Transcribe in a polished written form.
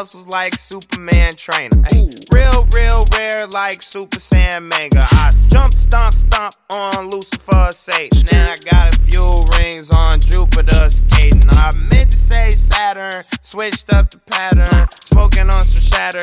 muscles like Superman trainer. Ay, real rare like Super Saiyan Mega. I jump, stomp on Lucifer, Satan. Now I got a few rings on Jupiter skating. I meant to say Saturn, switched up the pattern, smoking on some shatter.